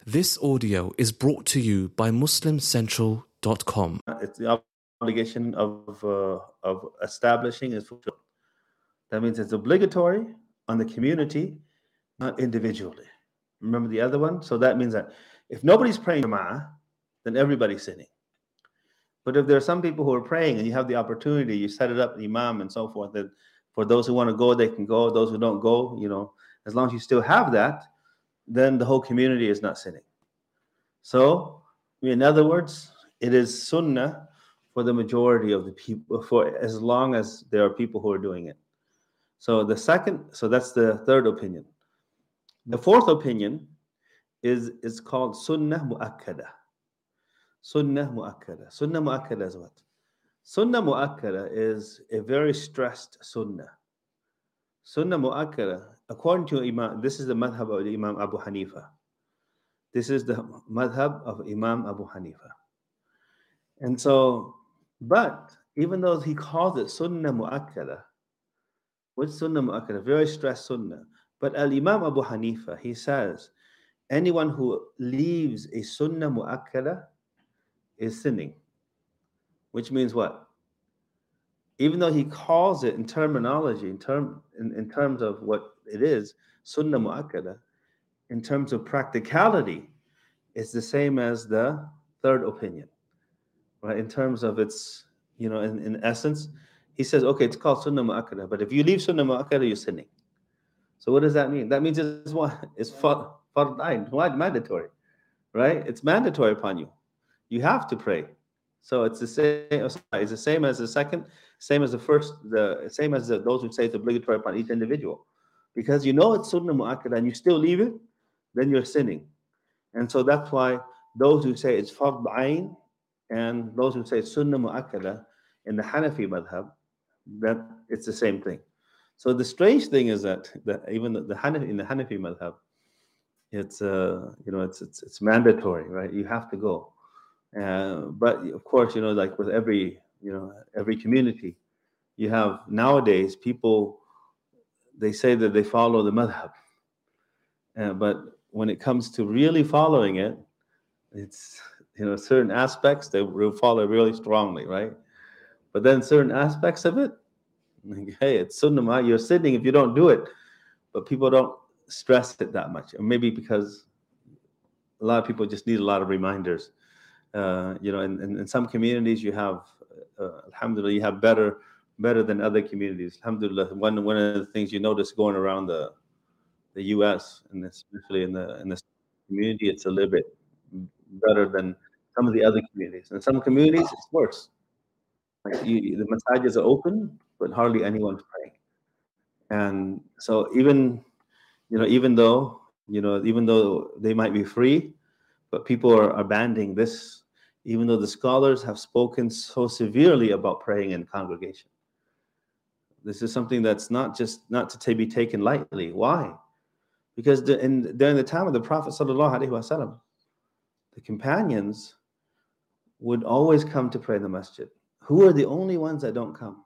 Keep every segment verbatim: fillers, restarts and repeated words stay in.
This audio is brought to you by muslim central dot com. It's the obligation of uh, of establishing is fulfilled. That means it's obligatory on the community, not individually. Remember the other one? So that means that if nobody's praying Jama'ah, then everybody's sinning. But if there are some people who are praying and you have the opportunity, you set it up, the imam and so forth, that for those who want to go, they can go. Those who don't go, you know, as long as you still have that, then the whole community is not sinning. So, in other words, it is sunnah for the majority of the people, for as long as there are people who are doing it. So the second, so that's the third opinion. The fourth opinion is is called sunnah mu'akkada. Sunnah mu'akkada. Sunnah mu'akkada is what? Sunnah mu'akkada is a very stressed sunnah. Sunnah mu'akkada, according to Imam, this is the madhab of Imam Abu Hanifa. This is the madhab of Imam Abu Hanifa. And so, but even though he calls it sunnah mu'akkada, what's sunnah mu'akkada? Very stressed sunnah. But Al-Imam Abu Hanifa, he says, anyone who leaves a sunnah mu'akkada is sinning. Which means what? Even though he calls it in terminology, in, term, in, in terms of what it is, sunnah mu'akkada, in terms of practicality, it's the same as the third opinion. Right? In terms of its, you know, in, in essence, he says, okay, it's called sunnah mu'akkada, but if you leave sunnah mu'akkada, you're sinning. So what does that mean? That means it's what? It's fard ayn, mandatory, right? It's mandatory upon you. You have to pray. So it's the same. It's the same as the second, same as the first, the same as the, those who say it's obligatory upon each individual, because you know it's sunnah mu'akkada and you still leave it, then you're sinning. And so that's why those who say it's fard ayn and those who say sunnah mu'akkada in the Hanafi madhab, that it's the same thing. So the strange thing is that, that even the, the Hanafi, in the Hanafi madhab, it's uh, you know it's, it's it's mandatory, right? You have to go. Uh, but of course, you know, like with every you know every community, you have nowadays people, they say that they follow the madhab, uh, but when it comes to really following it, it's you know certain aspects they will follow really strongly, right? But then certain aspects of it, like, hey, it's sunnah, you're sinning if you don't do it. But people don't stress it that much, or maybe because a lot of people just need a lot of reminders. Uh, you know, in, in, in some communities you have, uh, alhamdulillah, you have better better than other communities. Alhamdulillah, one one of the things you notice going around the the U S and especially in the in this community, it's a little bit better than some of the other communities. In some communities, it's worse. Like you, the masajids are open, but hardly anyone's praying. And so even, you know, even though, you know, even though they might be free, but people are abandoning this, even though the scholars have spoken so severely about praying in congregation. This is something that's not just not to be taken lightly. Why? Because the, in, during the time of the Prophet sallallahu alaihi wasallam, the companions would always come to pray in the masjid. Who are the only ones that don't come?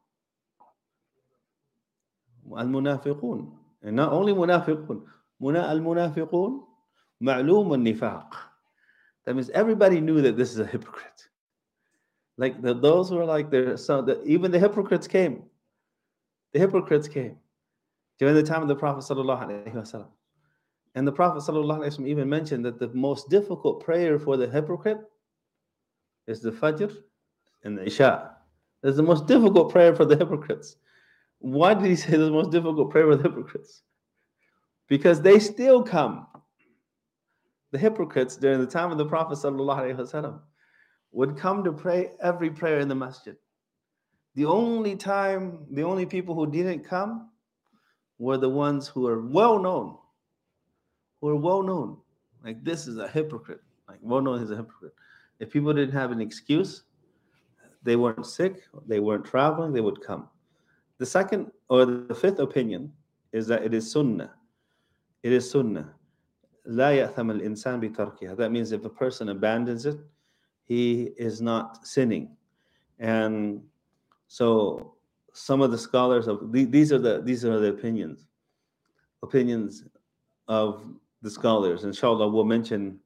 Al-munafiqun. And not only munafiqun, muna al-munafiqun ma'lum al-nifaq. That means everybody knew that this is a hypocrite. Like the, those who are like there, so the, even the hypocrites came. The hypocrites came during the time of the Prophet sallallahu alaihi wasallam. And the Prophet sallallahu alaihi wasallam even mentioned that the most difficult prayer for the hypocrite is the Fajr and the Isha. It's the most difficult prayer for the hypocrites. Why did he say the most difficult prayer for the hypocrites? Because they still come. The hypocrites during the time of the Prophet sallallahu alaihi wasallam would come to pray every prayer in the masjid. The only time, the only people who didn't come were the ones who are well known, who are well known. Like this is a hypocrite. Like well known is a hypocrite. If people didn't have an excuse, they weren't sick, they weren't traveling, they would come. The second or the fifth opinion is that it is sunnah. It is sunnah. لا يأثم الإنسان بتركها. That means if a person abandons it, he is not sinning. And so some of the scholars of these are the these are the opinions, opinions of the scholars. Inshallah, we'll mention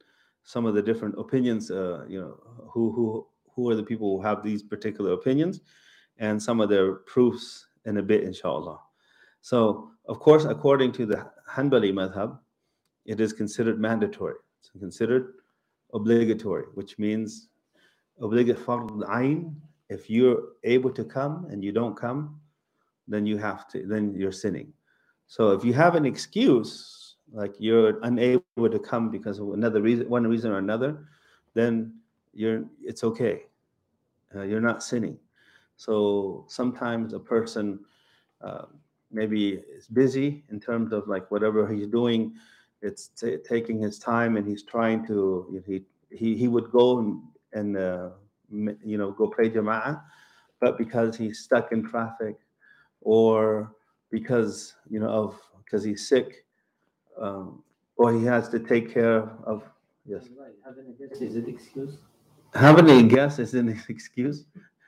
some of the different opinions, uh, you know, who who who are the people who have these particular opinions, and some of their proofs in a bit, inshallah. So, of course, according to the Hanbali madhab, it is considered mandatory. It's considered obligatory, which means obligate fard ayn. If you're able to come and you don't come, then you have to, then you're sinning. So if you have an excuse, like you're unable to come because of another reason, one reason or another, then you're it's okay. Uh, you're not sinning. So sometimes a person uh, maybe is busy in terms of like whatever he's doing, it's t- taking his time, and he's trying to he he he would go and, and uh, m- you know go pray jama'ah, but because he's stuck in traffic, or because you know of because he's sick, um, or he has to take care of. Yes. Right. Having a guest is an excuse. Having a guess is an excuse.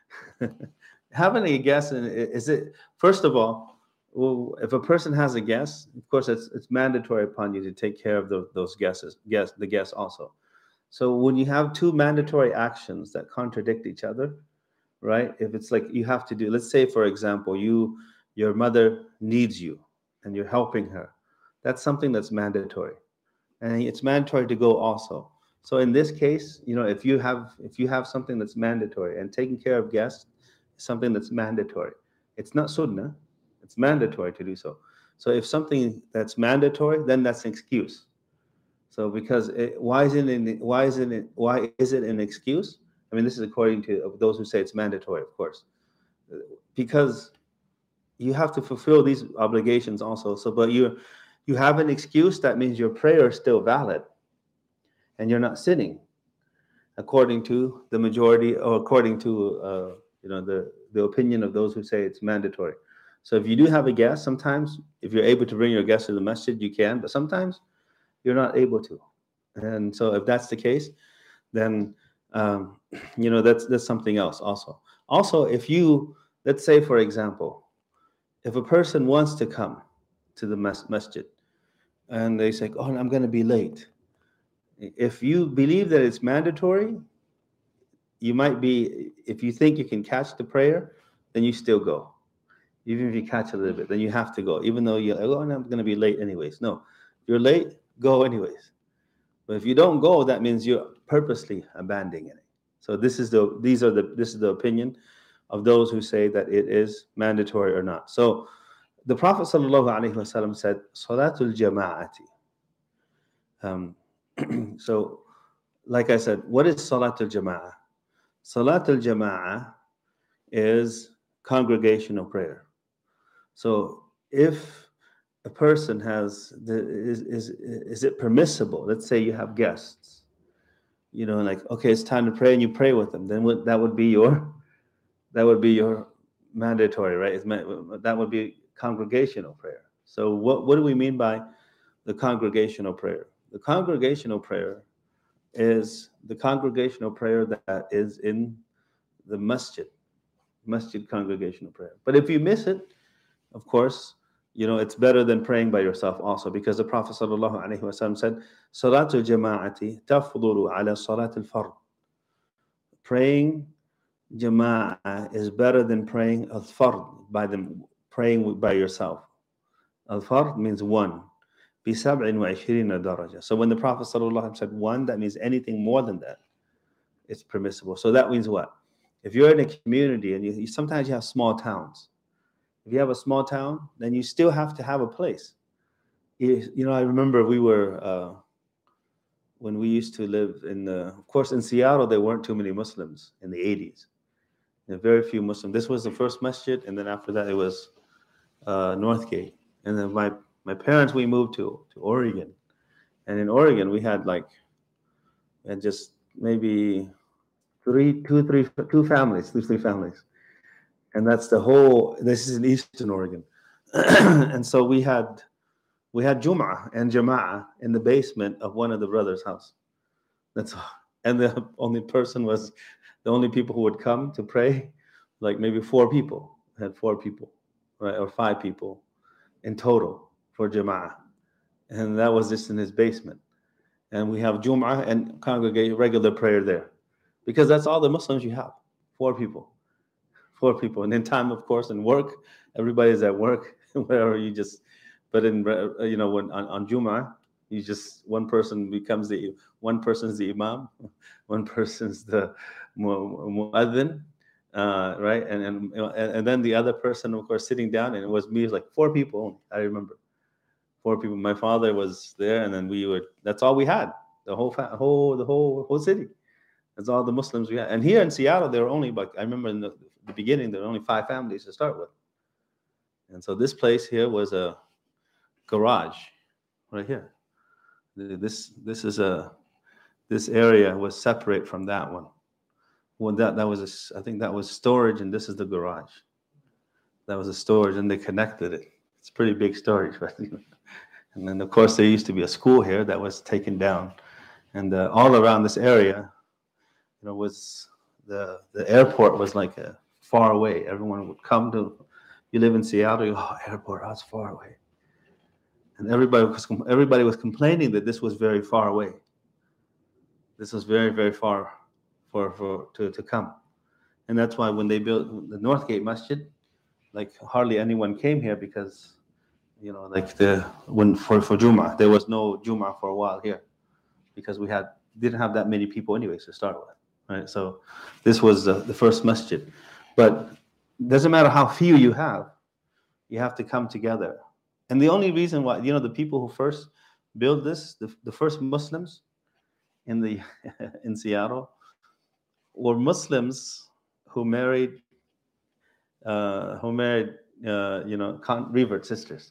Having a guess is it? First of all, well, if a person has a guess, of course, it's it's mandatory upon you to take care of the, those guesses, guess the guess also. So when you have two mandatory actions that contradict each other, right? If it's like you have to do, let's say, for example, you your mother needs you and you're helping her, that's something that's mandatory, and it's mandatory to go also. So in this case, you know, if you have if you have something that's mandatory, and taking care of guests is something that's mandatory, it's not sunnah, it's mandatory to do so. So if something that's mandatory, then that's an excuse. So because it, why is it an, why is it why is it an excuse? I mean, this is according to those who say it's mandatory, of course, because you have to fulfill these obligations also. So, but you you have an excuse, that means your prayer is still valid, and you're not sinning, according to the majority, or according to uh, you know the the opinion of those who say it's mandatory. So if you do have a guest, sometimes if you're able to bring your guest to the masjid, you can, but sometimes you're not able to. And so if that's the case, then um, you know that's that's something else also. Also, if you, let's say, for example, if a person wants to come to the mas- masjid, and they say, oh, I'm going to be late. If you believe that it's mandatory, you might be, if you think you can catch the prayer, then you still go. Even if you catch a little bit, then you have to go, even though you're like, oh, I'm going to be late anyways. No, you're late, go anyways. But if you don't go, that means you're purposely abandoning it. So this is the these are the this is the opinion of those who say that it is mandatory or not. So the Prophet sallallahu alaihi wasallam said, "Salatul jama'ati." Um, so, like I said, what is Salatul Jama'ah? Salatul Jama'ah is congregational prayer. So if a person has the is is is it permissible? Let's say you have guests, you know, like, okay, it's time to pray, and you pray with them. Then what, that would be your that would be your mandatory, right? It's, that would be congregational prayer. So what what do we mean by the congregational prayer? The congregational prayer is the congregational prayer that is in the masjid, masjid congregational prayer. But if you miss it, of course, you know, it's better than praying by yourself also, because the Prophet sallallahu alaihi wasallam said, Salatul jama'ati tafdulu ala salatul fard. Praying jama'ah is better than praying al-fard, by them praying by yourself. Al-fard means one. So when the Prophet ﷺ said one, that means anything more than that, it's permissible. So that means what? If you're in a community, and you, you sometimes you have small towns. If you have a small town, then you still have to have a place. You, you know, I remember we were, uh, when we used to live in, the, of course, in Seattle, there weren't too many Muslims in the eighties. There were very few Muslims. This was the first masjid, and then after that it was uh, Northgate. And then my My parents, we moved to, to Oregon. And in Oregon, we had like, we had just maybe three, two, three, two families, two, three families. And that's the whole, this is in Eastern Oregon. And so we had, we had Jum'ah and Jama'ah in the basement of one of the brothers' house. That's all. And the only person was, the only people who would come to pray, like maybe four people, had four people, right? Or five people in total for Jama'ah. And that was just in his basement. and we have Jum'ah and congregate regular prayer there, because that's all the Muslims you have. Four people, four people, and in time, of course, in work, everybody's at work, wherever you just. But in uh, you know when on, on Jum'ah, you just one person becomes the one person's the imam, one person's the mu- muadhin, uh, right, and and and then the other person, of course, sitting down, and it was me. It was like four people only. I remember. Four people. My father was there, and then we were. That's all we had. The whole, fa- whole, the whole, whole city. That's all the Muslims we had. And here in Seattle, there were only, like I remember in the, the beginning, there were only five families to start with. And so this place here was a garage, right here. This, this is a, this area was separate from that one. Well, that that was a, I think that was storage, and this is the garage. That was a storage, and they connected it. It's pretty big storage, right? And then, of course, there used to be a school here that was taken down, and uh, all around this area, you know, was the the airport was like a far away. Everyone would come to. You live in Seattle, you go, oh, airport, oh, it's far away, and everybody was everybody was complaining that this was very far away. This was very very far for for to to come, and that's why when they built the Northgate Masjid, like hardly anyone came here because. You know, like the when for for Juma, there was no Juma for a while here, because we had didn't have that many people anyways to start with, right? So this was uh, the first masjid, but it doesn't matter how few you have, you have to come together. And the only reason why, you know, the people who first built this, the, the first Muslims in the in Seattle, were Muslims who married uh, who married uh, you know con- revert sisters.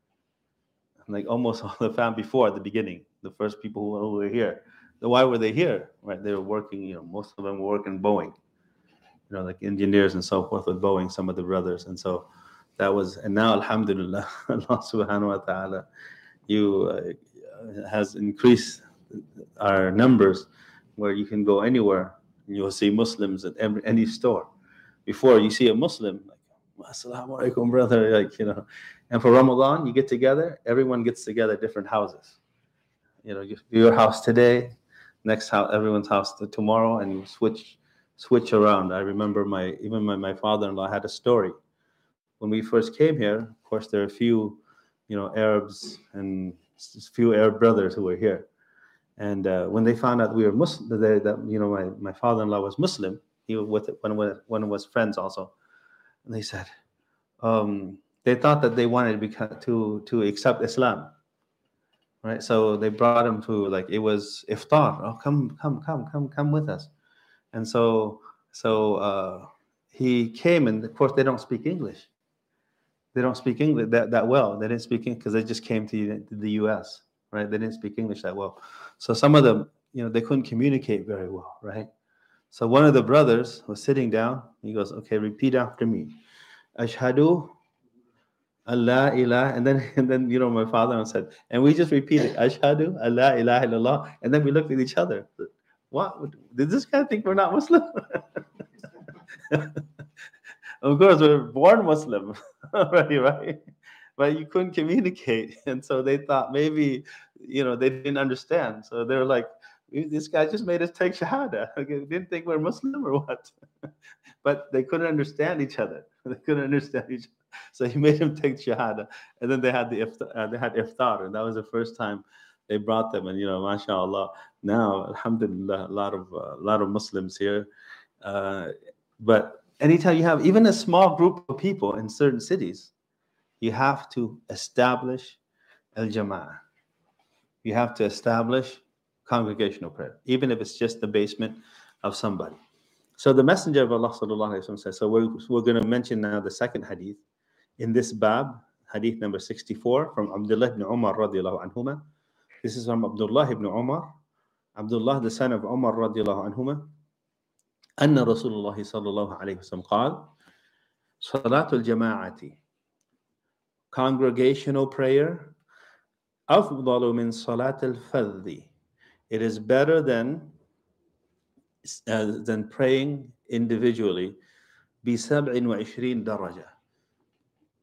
Like almost all the family before at the beginning, the first people who were here. So why were they here? Right, they were working. You know, most of them were working Boeing. You know, like engineers and so forth with Boeing. Some of the brothers, and so that was. And now, Alhamdulillah, Allah Subhanahu wa Taala, you uh, has increased our numbers, where you can go anywhere and you'll see Muslims at every, any store. Before you see a Muslim, like Assalamu alaikum, brother, like you know. And for Ramadan, you get together. Everyone gets together at different houses. You know, you, your house today, next house, everyone's house to tomorrow, and you switch, switch around. I remember my even my, my father-in-law had a story. When we first came here, of course, there are a few, you know, Arabs and a few Arab brothers who were here. And uh, when they found out we were Muslim, that, that you know, my, my father-in-law was Muslim. He was with one of one of his friends also, and they said. Um, They thought that they wanted to become, to to accept Islam, right? So they brought him to like it was iftar. Oh, come, come, come, come, come with us. And so so uh, he came, and of course they don't speak English. They don't speak English that, that well. They didn't speak English because they just came to the U S, right? They didn't speak English that well. So some of them, you know, they couldn't communicate very well, right? So one of the brothers was sitting down. He goes, "Okay, repeat after me. Ashhadu Allah ilah," and then and then you know my father said, and we just repeated Ashhadu Allah ilaha illallah, and then we looked at each other. What did this guy think we're not Muslim? Of course, we're born Muslim, already, right? But you couldn't communicate, and so they thought maybe you know they didn't understand. So they were like, "This guy just made us take shahada. They didn't think we're Muslim or what?" But they couldn't understand each other. They couldn't understand each other. So he made him take shahada, and then they had the iftar, uh, they had iftar, and that was the first time they brought them. And you know, mashallah, now alhamdulillah, a lot of uh, a lot of Muslims here. Uh, but anytime you have even a small group of people in certain cities, you have to establish al jama'ah. You have to establish congregational prayer, even if it's just the basement of somebody. So the Messenger of Allah sallallahu alaihi wasallam says. So we're we're going to mention now the second hadith. In this bab, hadith number sixty-four from Abdullah ibn Umar radiallahu anhuma. This is from Abdullah ibn Umar, Abdullah the son of Umar radiallahu anhuma. أن رسول الله صلى الله عليه وسلم قال صلاة الجماعة, congregational prayer, أفضل من صلاة الفذ, it is better than uh, than praying individually بسبع وعشرين درجة.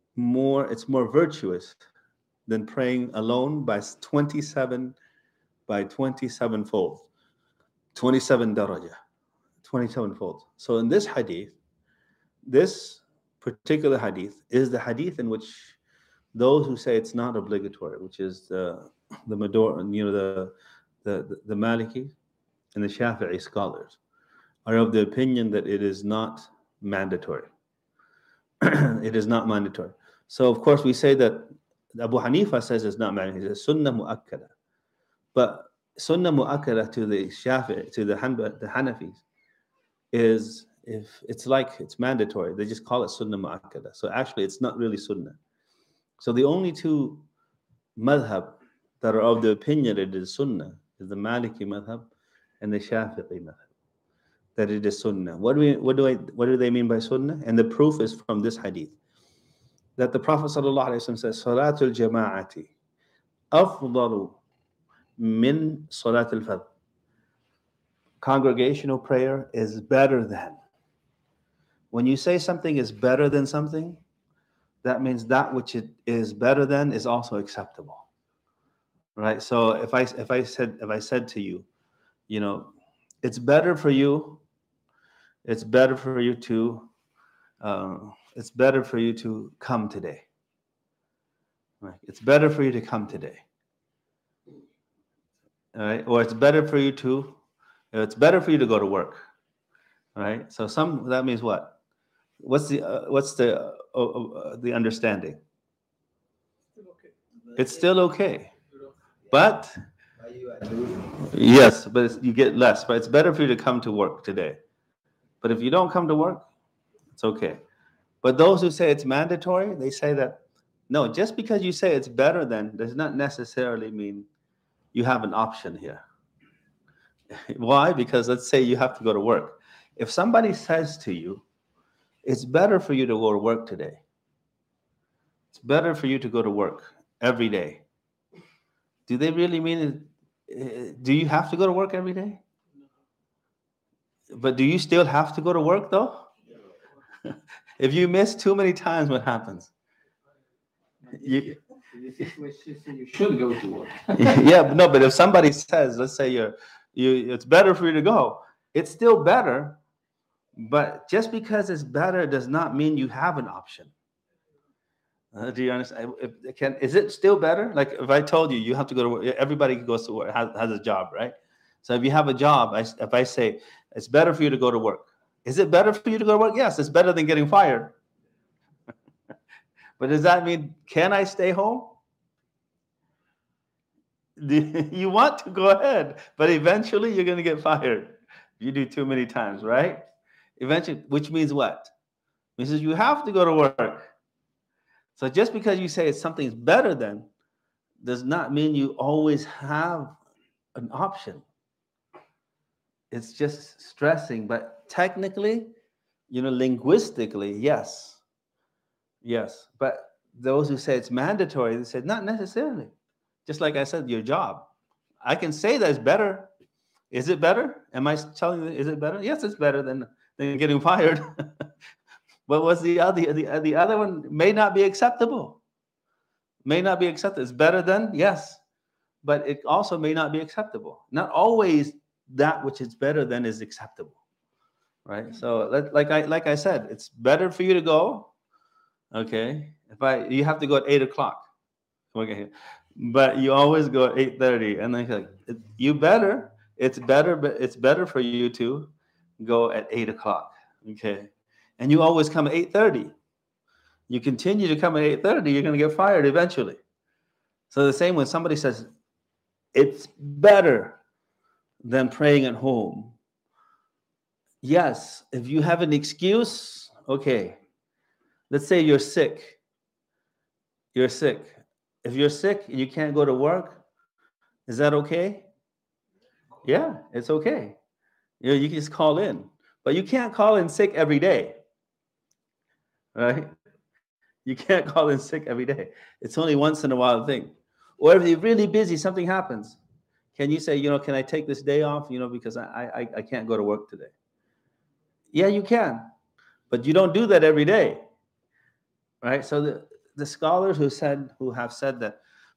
More, it's more virtuous than praying alone by twenty-seven by twenty-seven fold, twenty-seven daraja, twenty-seven fold. So in this hadith, this particular hadith is the hadith in which those who say it's not obligatory, which is the the Mador, you know, the the the Maliki and the Shafi'i scholars, are of the opinion that it is not mandatory. It is not mandatory. So of course we say that Abu Hanifa says it's not mandatory. He says sunnah mu'akkada. But sunnah mu'akkada to the Shafi'i, to the, Han- the Hanafis, is if it's like it's mandatory. They just call it sunnah mu'akkada. So actually it's not really sunnah. So the only two madhab that are of the opinion that it is sunnah is the Maliki madhab and the Shafi'i madhab, that it is sunnah. What do we what do I what do they mean by sunnah? And the proof is from this hadith, that the Prophet sallallahu alaihi wasallam says, Salatul jama'ati afdalu min salatul fadl. Congregational prayer is better than. When you say something is better than something, that means that which it is better than is also acceptable, right? So if I if I said if I said to you, you know, it's better for you, it's better for you to, uh, it's better for you to come today. Right? It's better for you to come today. All right, or it's better for you to, it's better for you to go to work. All right. So some that means what? What's the uh, what's the uh, uh, the understanding? Still okay. It's still okay, but yes, but it's, you get less. But it's better for you to come to work today. But if you don't come to work, it's okay. But those who say it's mandatory, they say that no, just because you say it's better than does not necessarily mean you have an option here. Why? Because let's say you have to go to work. If somebody says to you, it's better for you to go to work today. It's better for you to go to work every day. Do they really mean it? Do you have to go to work every day? But do you still have to go to work though? If you miss too many times, what happens? You, You should go to work. yeah, but no, but if somebody says, let's say you're, you, it's better for you to go, it's still better. But just because it's better does not mean you have an option. Uh, do you understand? If, if, can, is it still better? Like if I told you you have to go to work, everybody goes to work, has, has a job, right? So if you have a job, I, if I say it's better for you to go to work, is it better for you to go to work? Yes, it's better than getting fired. But does that mean, can I stay home? You want to go ahead, but eventually you're going to get fired. You do too many times, right? Eventually, which means what? It means you have to go to work. So just because you say it's something's better than, does not mean you always have an option. It's just stressing, but technically, you know, linguistically, yes. Yes, but those who say it's mandatory, they say not necessarily. Just like I said, your job. I can say that it's better. Is it better? Am I telling you, is it better? Yes, it's better than, than getting fired. But what's the other? The, the other one may not be acceptable. May not be acceptable. It's better than, yes. But it also may not be acceptable. Not always that which is better than is acceptable. Right? So like I like I said, it's better for you to go. Okay, if I you have to go at eight o'clock, okay, but you always go at eight thirty, and then like you better. It's better, but it's better for you to go at eight o'clock. Okay, and you always come at eight thirty. You continue to come at eight thirty, you're going to get fired eventually. So the same when somebody says it's better than praying at home. Yes, if you have an excuse, okay. Let's say you're sick. You're sick. If you're sick and you can't go to work, is that okay? Yeah, it's okay. You know, you can just call in. But you can't call in sick every day. Right? You can't call in sick every day. It's only once in a while thing. Or if you're really busy, something happens. Can you say, you know, can I take this day off, you know, because I I, I can't go to work today? Yeah, you can. But you don't do that every day. Right, so the, the scholars who said who have said that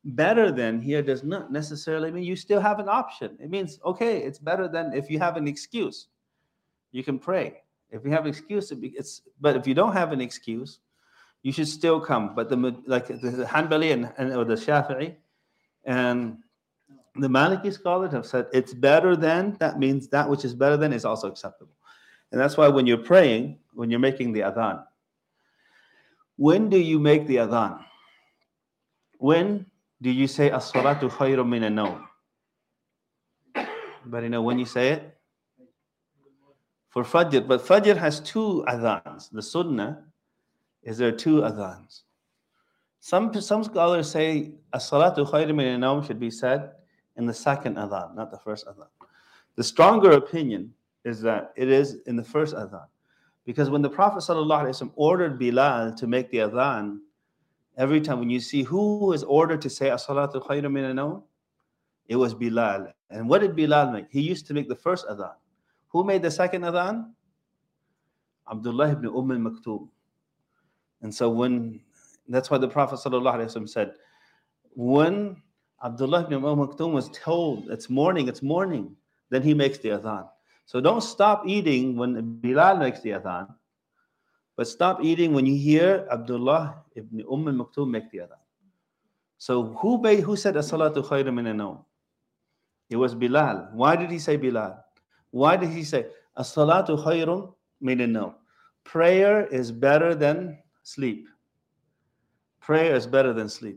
better than here does not necessarily mean you still have an option. It means, okay, it's better than if you have an excuse, you can pray. If you have an excuse, it's, but if you don't have an excuse, you should still come. But the like the Hanbali and, and or the Shafi'i and the Maliki scholars have said it's better than, that means that which is better than is also acceptable. And that's why when you're praying, when you're making the adhan, when do you make the adhan? When do you say as-salatu khayrun min an-nawm? But you know when you say it? For Fajr. But Fajr has two adhans. The Sunnah is there are two adhans. Some, some scholars say as-salatu khayrun min an-nawm should be said in the second adhan, not the first adhan. The stronger opinion is that it is in the first adhan. Because when the Prophet ﷺ ordered Bilal to make the adhan, every time when you see who is ordered to say as-salatu khayrun min an-nawm, it was Bilal. And what did Bilal make? He used to make the first adhan. Who made the second adhan? Abdullah ibn Umm al-Maktoum. And so when, that's why the Prophet ﷺ said, when Abdullah ibn Umm al-Maktoum was told it's morning, it's morning, then he makes the adhan. So don't stop eating when Bilal makes the adhan, but stop eating when you hear Abdullah ibn Umm al-Maktoum make the adhan. So who made, who said as-salatu khayrun min an-nawm? It was Bilal. Why did he say Bilal? Why did he say as-salatu khayrun min an-nawm? Prayer is better than sleep. Prayer is better than sleep.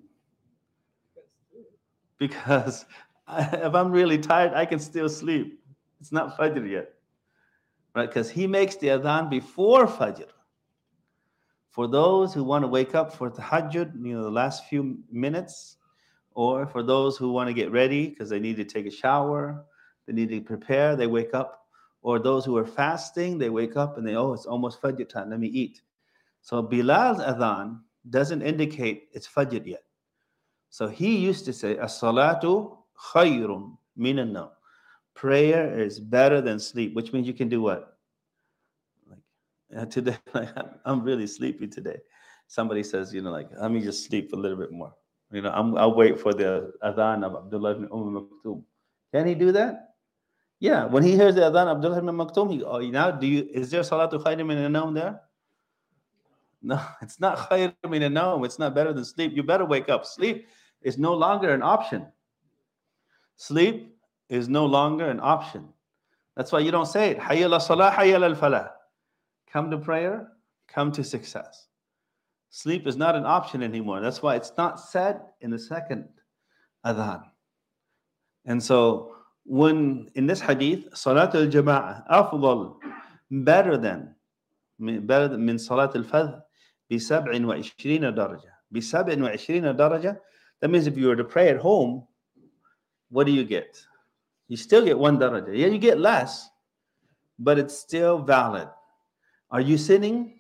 Because if I'm really tired, I can still sleep. It's not Fajr yet. Right? Because he makes the adhan before Fajr. For those who want to wake up for tahajjud, you know, the last few minutes, or for those who want to get ready because they need to take a shower, they need to prepare, they wake up. Or those who are fasting, they wake up and they, oh, it's almost Fajr time, let me eat. So Bilal's adhan doesn't indicate it's Fajr yet. So he used to say, as-salatu khayrun min an-nawm. Prayer is better than sleep, which means you can do what? Like uh, today, like, I'm really sleepy today. Somebody says, you know, like, let me just sleep a little bit more. You know, I'm, I'll wait for the adhan of Abdullah ibn Umm al-Maktoum. Can he do that? Yeah. When he hears the adhan of Abdullah ibn Maktoum, he, oh, now do you, is there salatu khayrun min an-nawm there? No, it's not khayrun min an-nawm. It's not better than sleep. You better wake up. Sleep is no longer an option. Sleep is no longer an option. That's why you don't say it. Hayya la salah, hayya la falah. Come to prayer, come to success. Sleep is not an option anymore. That's why it's not said in the second adhan. And so when in this hadith, salat al-jama'ah, afdal, better than, better than min salat al-fadh, bi sab'in wa ishrina daraja. Bi sab'in wa ishrina daraja. That means if you were to pray at home, what do you get? You still get one daraja. Yeah, you get less, but it's still valid. Are you sinning?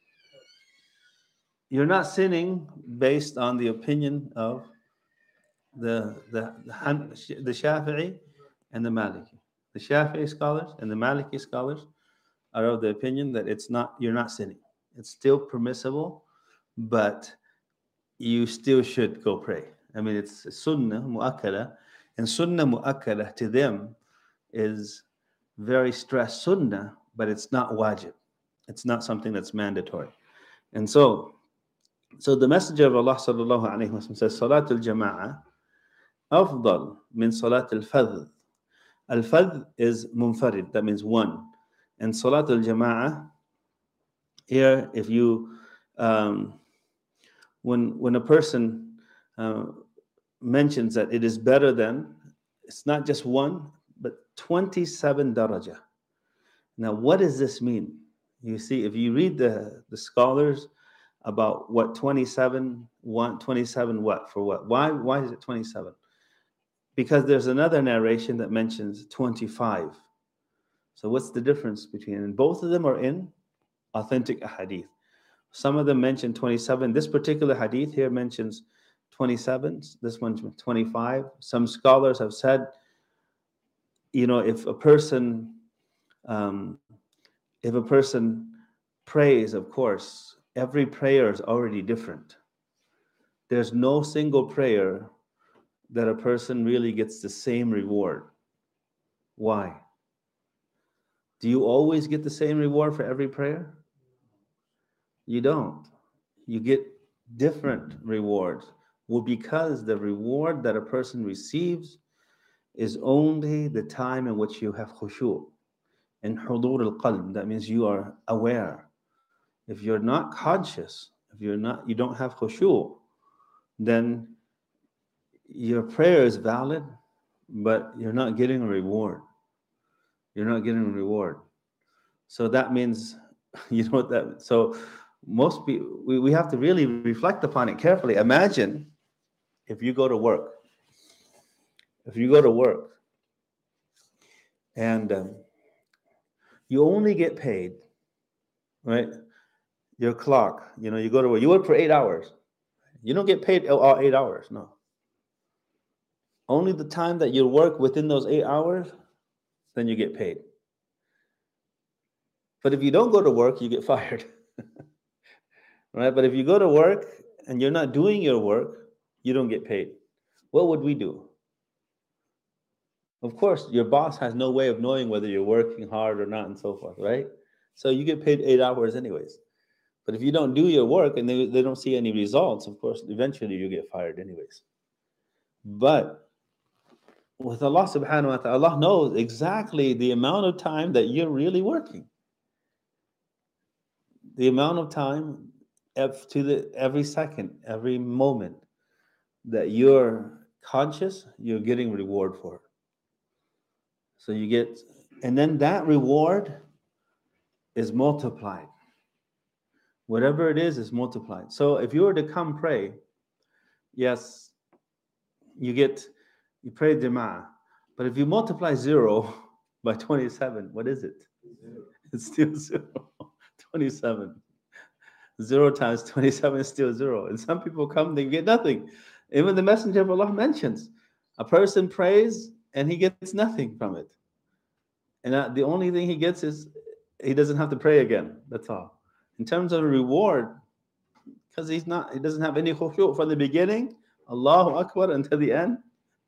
You're not sinning based on the opinion of the the the, the Shafi'i and the Maliki. The Shafi'i scholars and the Maliki scholars are of the opinion that it's not, you're not sinning. It's still permissible, but you still should go pray. I mean, it's sunnah mu'akkada, and sunnah mu'akkada to them is very stressed sunnah, but it's not wajib. It's not something that's mandatory. And so, so the Messenger of Allah sallallahu alaihi wasallam says, Salat al-Jama'ah afdal min Salat al-Fadh. Al-Fadh is munfarid, that means one. And Salat al-Jama'ah, here, if you, um, when when a person uh, mentions that it is better than, it's not just one, but twenty-seven daraja. Now, what does this mean? You see, if you read the, the scholars about what twenty-seven, one, twenty-seven what, for what? Why, why is it twenty-seven? Because there's another narration that mentions twenty-five. So what's the difference between, and both of them are in authentic hadith. Some of them mention twenty-seven. This particular hadith here mentions twenty-seven. This one's twenty-five. Some scholars have said, you know, if a person, um, if a person prays, of course, every prayer is already different. There's no single prayer that a person really gets the same reward. Why? Do you always get the same reward for every prayer? You don't. You get different rewards. Well, because the reward that a person receives is only the time in which you have khushu' and hudur al-qalb. That means you are aware. If you're not conscious, if you're not, you don't have khushu', then your prayer is valid, but you're not getting a reward. You're not getting a reward. So that means, you know what that, so most people, we, we have to really reflect upon it carefully. Imagine if you go to work, if you go to work and um, you only get paid, right? Your clock, you know, you go to work, you work for eight hours. You don't get paid all eight hours, no. Only the time that you work within those eight hours, then you get paid. But if you don't go to work, you get fired. Right? But if you go to work and you're not doing your work, you don't get paid. What would we do? Of course, your boss has no way of knowing whether you're working hard or not and so forth, right? So you get paid eight hours anyways. But if you don't do your work and they, they don't see any results, of course, eventually you get fired anyways. But with Allah subhanahu wa ta'ala, Allah knows exactly the amount of time that you're really working. The amount of time to the every second, every moment that you're conscious, you're getting reward for it. So you get, and then that reward is multiplied. Whatever it is, is multiplied. So if you were to come pray, yes, you get, you pray Jama'ah. But if you multiply zero by twenty-seven, what is it? Zero. It's still zero. twenty-seven. Zero times twenty-seven is still zero. And some people come, they get nothing. Even the Messenger of Allah mentions, a person prays and he gets nothing from it. And uh, the only thing he gets is he doesn't have to pray again. That's all. In terms of reward, because he's not, he doesn't have any khushu' from the beginning, Allahu Akbar, until the end,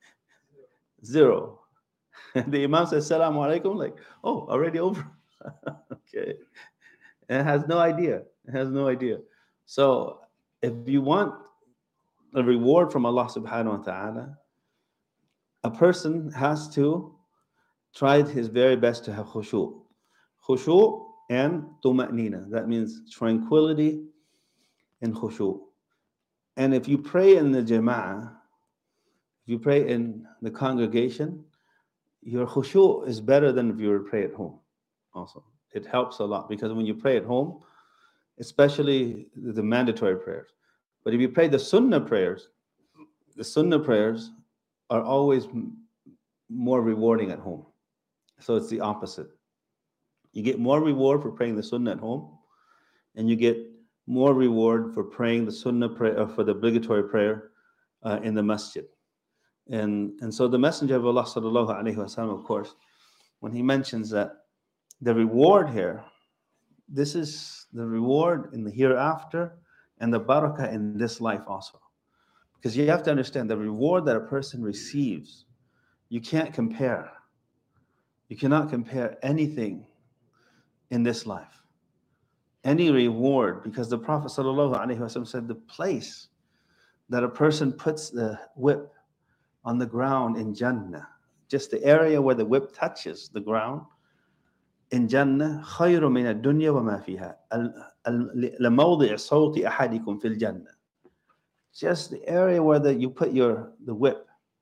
zero. And the Imam says, Assalamu alaikum, like, oh, already over. Okay. And it has no idea. It has no idea. So if you want a reward from Allah subhanahu wa ta'ala, a person has to try his very best to have khushu'. Khushu' and tuma'nina. That means tranquility and khushu'. And if you pray in the jama'ah, if you pray in the congregation, your khushu' is better than if you were to pray at home also. It helps a lot because when you pray at home, especially the mandatory prayers, but if you pray the sunnah prayers, the sunnah prayers are always more rewarding at home. So it's the opposite. You get more reward for praying the sunnah at home, and you get more reward for praying the sunnah prayer, uh, for the obligatory prayer uh, in the masjid. And, and so the Messenger of Allah sallallahu alaihi wasallam, of course, when he mentions that the reward here, this is the reward in the hereafter and the barakah in this life also. Because you have to understand the reward that a person receives, you can't compare. You cannot compare anything in this life. Any reward, because the Prophet ﷺ said the place that a person puts the whip on the ground in Jannah, just the area where the whip touches the ground in Jannah, خَيْرٌ مِنَ الدُّنْيَا وَمَا فِيهَا لَمَوْضِعِ صَوْتِ أَحَدِكُمْ فِي الْجَنَّةِ. Just the area where the, you put your the whip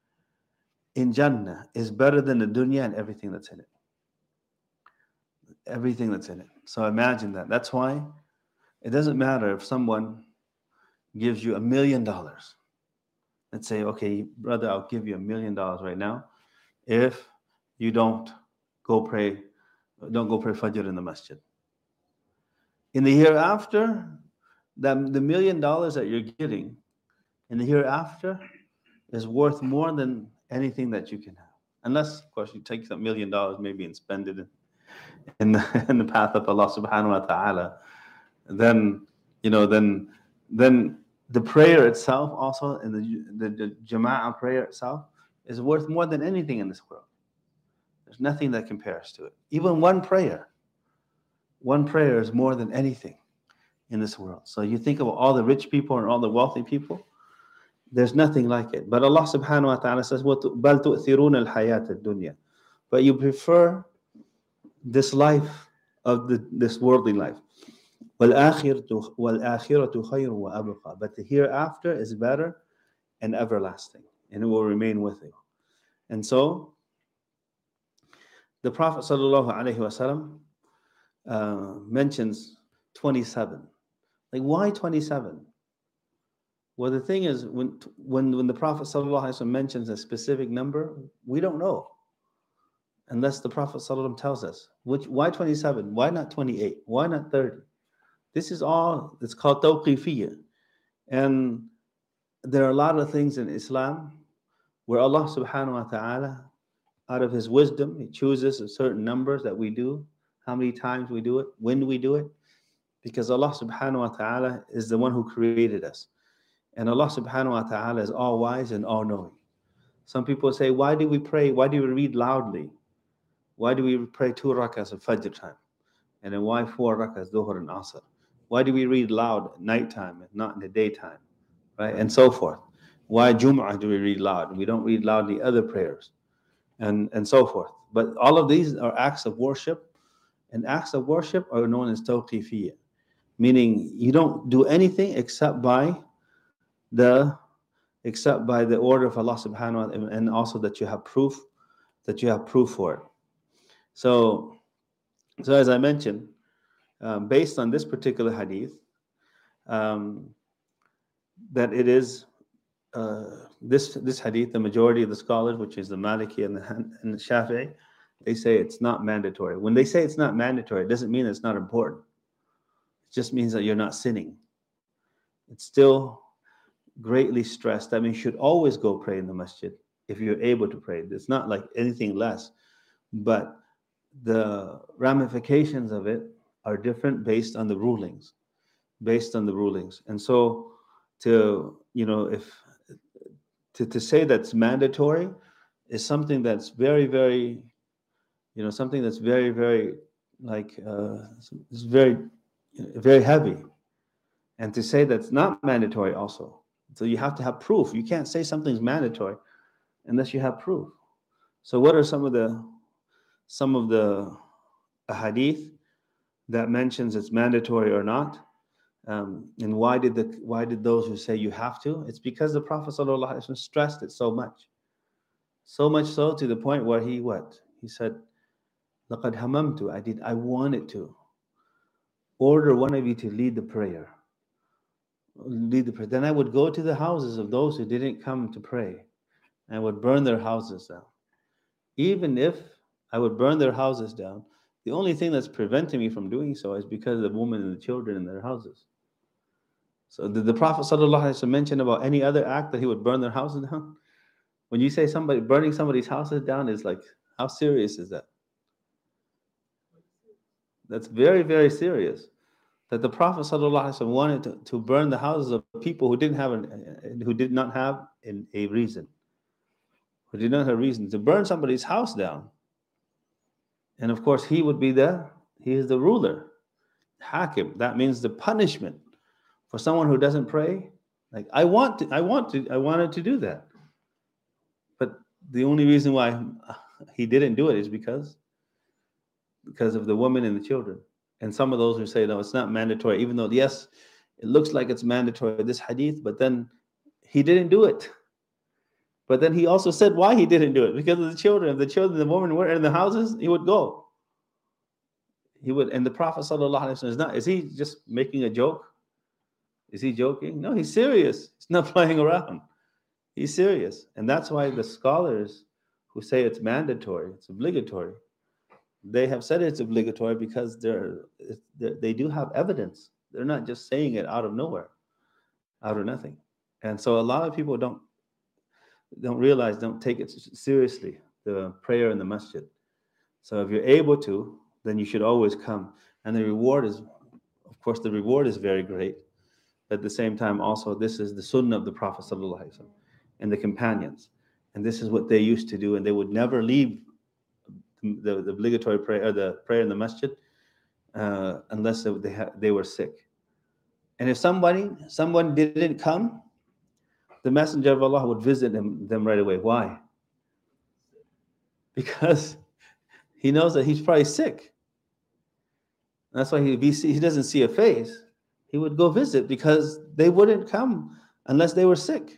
in Jannah is better than the dunya and everything that's in it. Everything that's in it. So imagine that. That's why it doesn't matter if someone gives you a million dollars. Let's say, okay, brother, I'll give you a million dollars right now if you don't go pray, don't go pray Fajr in the masjid. In the hereafter, that the million dollars that you're getting in the hereafter is worth more than anything that you can have. Unless, of course, you take that million dollars maybe and spend it in, in, the, in the path of Allah subhanahu wa ta'ala. Then, you know, then, then the prayer itself also, and the, the, the Jama'ah prayer itself, is worth more than anything in this world. There's nothing that compares to it. Even one prayer, one prayer is more than anything in this world. So you think of all the rich people and all the wealthy people, there's nothing like it. But Allah subhanahu wa ta'ala says, بَلْ تُؤْثِرُونَ الْحَيَاةَ الدُّنْيَا. But you prefer this life of the, this worldly life. وَالْآخِرَةُ وَالْآخِرَةُ خَيْرٌ وَأَبْقَى. But the hereafter is better and everlasting, and it will remain with you. And so, the Prophet sallallahu alaihi wasallam uh, mentions twenty-seven. Like, why twenty-seven? Well, the thing is, when when when the Prophet sallallahu alaihi wasallam mentions a specific number, we don't know, unless the Prophet sallallahu alaihi wasallam tells us. Which why twenty-seven? Why not twenty-eight? Why not thirty? This is all. It's called tawqifiyya, and there are a lot of things in Islam where Allah subhanahu wa ta'ala, out of His wisdom, He chooses a certain numbers that we do, how many times we do it, when we do it, because Allah subhanahu wa ta'ala is the one who created us. And Allah subhanahu wa ta'ala is all wise and all knowing. Some people say, why do we pray? Why do we read loudly? Why do we pray two rakahs of Fajr time? And then why four rakahs, Dhuhr and Asr? Why do we read loud at nighttime and not in the daytime? Right? And so forth. Why Jum'ah do we read loud? We don't read loud the other prayers. And, and so forth. But all of these are acts of worship. And acts of worship are known as tawqifiyya. Meaning you don't do anything except by the except by the order of Allah subhanahu wa ta'ala, and also that you have proof, that you have proof for it. So, so as I mentioned, um, based on this particular hadith, um, that it is uh, this this hadith, the majority of the scholars, which is the Maliki and the, and the Shafi'i, they say it's not mandatory. When they say it's not mandatory, it doesn't mean it's not important. It just means that you're not sinning. It's still greatly stressed. I mean, you should always go pray in the masjid if you're able to pray. It's not like anything less, but the ramifications of it are different based on the rulings, based on the rulings. And so, to you know, if to, to say that's mandatory is something that's very, very, you know, something that's very, very like uh, it's very, very heavy. And to say that's not mandatory also. So you have to have proof. You can't say something's mandatory unless you have proof. So what are some of the some of the hadith that mentions it's mandatory or not? Um, and why did the why did those who say you have to? It's because the Prophet ﷺ stressed it so much. So much so to the point where he what? He said, لَقَدْ هَمَمْتُ, I did I wanted to order one of you to lead the prayer. Lead the prayer. Then I would go to the houses of those who didn't come to pray, and I would burn their houses down. Even if I would burn their houses down, the only thing that's preventing me from doing so is because of the women and the children in their houses. So did the Prophet ﷺ mention about any other act that he would burn their houses down? When you say somebody burning somebody's houses down, is like, how serious is that? That's very, very serious. That the Prophet ﷺ wanted to, to burn the houses of people who didn't have an, who did not have an, a reason, who did not have a reason to burn somebody's house down. And of course, he would be the he is the ruler, hakim. That means the punishment for someone who doesn't pray. Like I want to, I want to, I wanted to do that, but the only reason why he didn't do it is because because of the women and the children. And some of those who say, no, it's not mandatory, even though, yes, it looks like it's mandatory, this hadith, but then he didn't do it. But then he also said why he didn't do it, because of the children. If the children, the women were in the houses, he would go. He would, and the Prophet sallallahu alaihi wasallam is not, is he just making a joke? Is he joking? No, he's serious. He's not playing around. He's serious. And that's why the scholars who say it's mandatory, it's obligatory, they have said it's obligatory because they're, they're they do have evidence. They're not just saying it out of nowhere, out of nothing. And so a lot of people don't don't realize, don't take it seriously, the prayer in the masjid. So if you're able to, then you should always come. And the reward is, of course, the reward is very great. At the same time, also, this is the sunnah of the Prophet sallallahu alaihi wasallam and the companions. And this is what they used to do. And they would never leave the, the obligatory prayer, or the prayer in the masjid, uh, unless they, they, ha- they were sick. And if somebody, someone didn't come, the Messenger of Allah would visit them, them right away. Why? Because he knows that he's probably sick. That's why he, if he, see, he doesn't see a face, he would go visit, because they wouldn't come unless they were sick.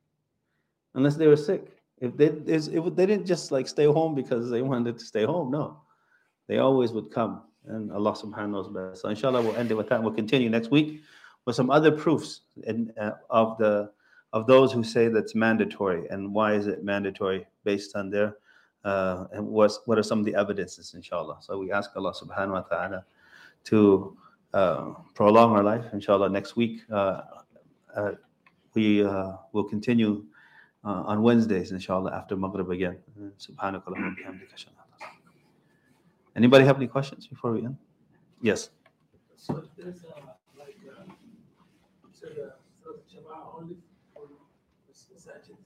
Unless they were sick. If they if they didn't just like stay home because they wanted to stay home, no. They always would come. And Allah subhanahu wa ta'ala knows best. So inshallah we'll end it with that. We'll continue next week with some other proofs in, uh, of the of those who say that's mandatory, and why is it mandatory based on their uh, and what's, what are some of the evidences, inshallah. So we ask Allah subhanahu wa ta'ala to uh, prolong our life. Inshallah, next week uh, uh, we uh, will continue uh, on Wednesdays, inshallah, after Maghrib again. Subhanakallahumma wa bihamdika ashhadu an la ilaha illa anta. Anybody have any questions before we end? Yes. So there's uh, like uh, so the so the Jama'ah only for massages.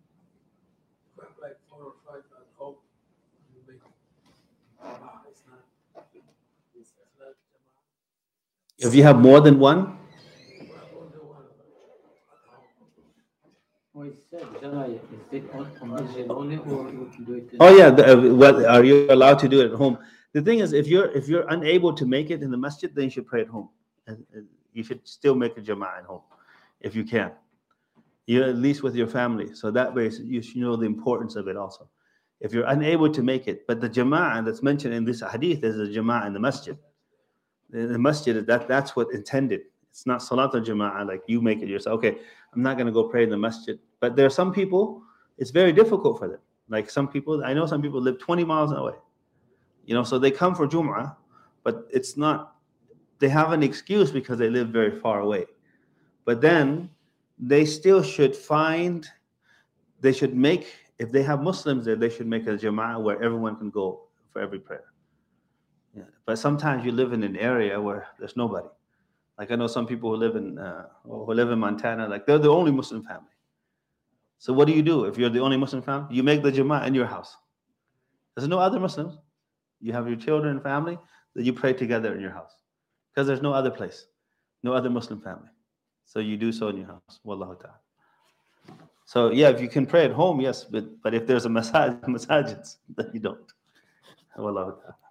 If I have like four or five at home, you make Jama'ah. It's not. It's not Jama'ah. If you have more than one, If I have only one at home. Well, it said, Jama'ah, is it on on masjid only, or you can do it? in- oh yeah, the, uh, what, are you allowed to do it at home? The thing is, if you're if you're unable to make it in the masjid, then you should pray at home. And, and you should still make a jama'ah at home, if you can. You at least with your family, so that way you should know the importance of it also. If you're unable to make it, but the jama'ah that's mentioned in this hadith is a jama'ah in the masjid. The, the masjid, that that's what intended. It's not salat al jama'ah like you make it yourself. Okay, I'm not going to go pray in the masjid. But there are some people, it's very difficult for them. Like some people, I know some people live twenty miles away. You know, so they come for Jum'ah, but it's not, they have an excuse because they live very far away. But then they still should find, they should make, if they have Muslims there, they should make a Jama'ah where everyone can go for every prayer. Yeah. But sometimes you live in an area where there's nobody. Like I know some people who live in, uh, who live in Montana, like they're the only Muslim family. So what do you do if you're the only Muslim family? You make the Jama'ah in your house. There's no other Muslims. You have your children and family, that you pray together in your house. Because there's no other place, no other Muslim family. So you do so in your house. Wallahu ta'ala. So yeah, if you can pray at home, yes, but, but if there's a masajid, masajids, then you don't. Wallahu ta'ala.